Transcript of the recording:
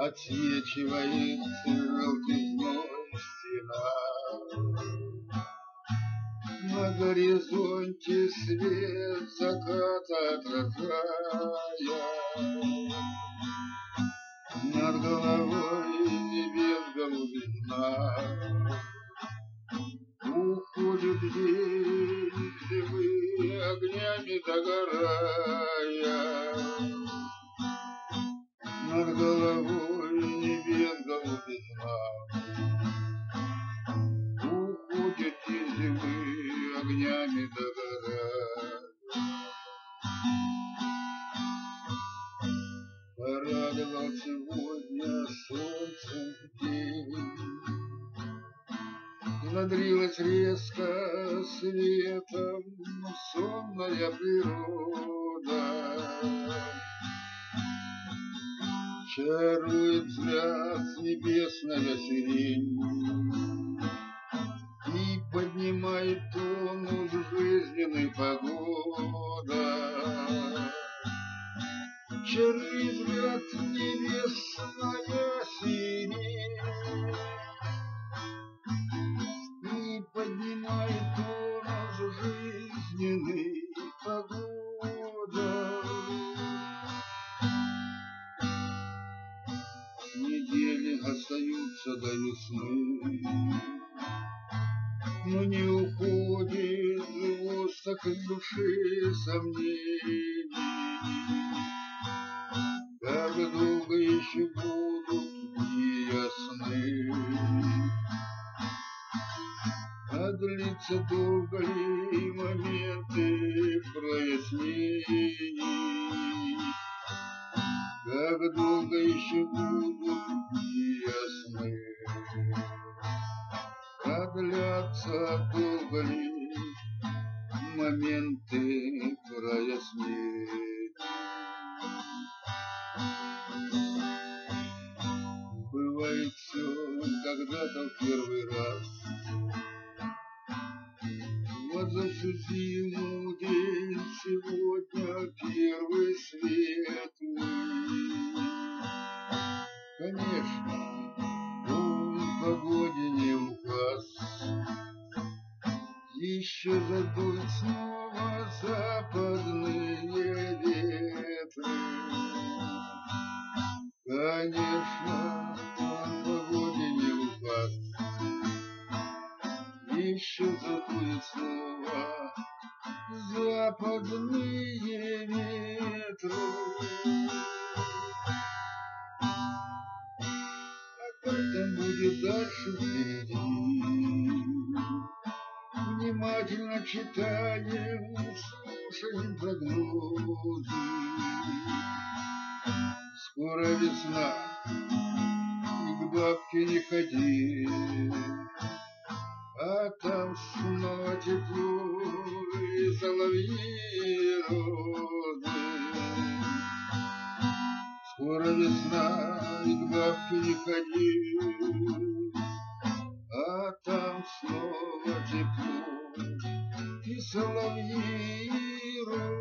Отсвечивает желтизной стена. На горизонте свет заката отражая, над головой небес голубизна. Уходит день зимы, огнями догорая, над головой небес голубизна. Уходит день зимы, огнями догорая. Порадовал сегодня солнцем день, Надрилась резко светом сонная природа. Чарует взгляд небесная сирень и поднимает тонус жизненной погода. Чарует взгляд небесная сирень и поднимает тонус жизненной погода. Недели остаются до весны, но не уходит сгусток из души сомнений. Как долго еще будут дни ясны, а длится долго ли моменты прояснений. Как долго еще будут дни ясны, а длятся долго ли моменты прояснений. Бывает все когда-то в первый раз, вот за всю зиму день сегодня первый светлый. Конечно, он погоде не указ, еще задует снова западные ветры. Конечно, он погоде не указ, еще задует снова западные ветры. А как там будет дальше впереди? Внимательно читаем, слушаем прогнозы. Скоро весна, и к бабке не ходи, а там снова тепло и соловьи розы. Скоро весна, и к бабке не ходи, а там снова тепло и соловьи розы.